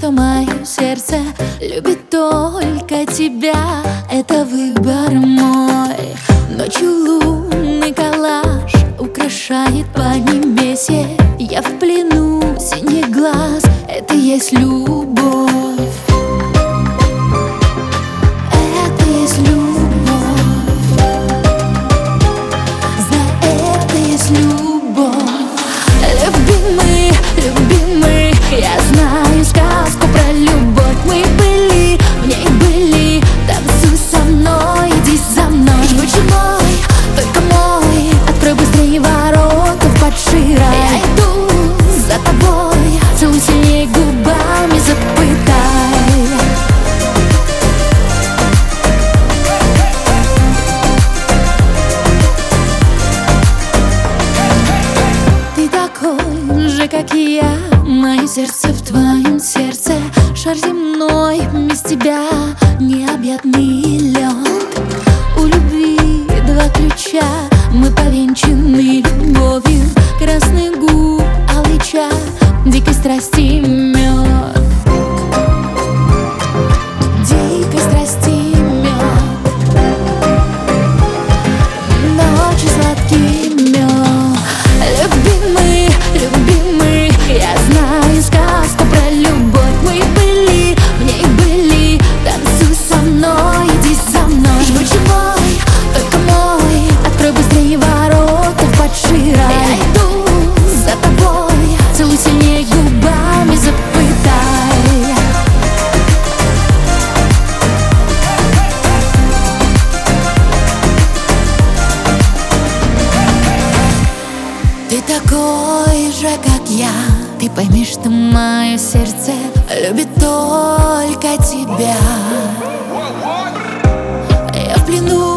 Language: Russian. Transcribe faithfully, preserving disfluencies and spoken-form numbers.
что мое сердце любит только тебя. Это выбор мой. Ночью лунный коллаж украшает поднебесье. Я в плену синих глаз, это есть любовь. Это есть любовь. За это есть любовь. Любимый, любимый, я знаю сказку про любовь. Мы были, в ней были, танцуй со мной, иди за мной. Жгучий мой, только мой, открой быстрее ворота в падший рай. Я иду за тобой, целуй сильнее губами, запытай. Ты такой же, как и я, мое сердце в твоем сердце. Шар земной без тебя необъятный лед. У любви два ключа, мы повенчаны любовью. Красный губ, алый чай, дикой страсти мед. Дикой страсти мед. Ночи сладкий мед. Любимый, любимый, я знаю сказку про любовь. Мы были, в ней были, танцуй со мной, иди за мной. Жгучий мой, только мой, открой быстрее ворота в падший рай. Я иду за тобой, целуй сильнее губами, запытай. Ты такой же, как я, ты пойми, что мое сердце любит только тебя. Я в плену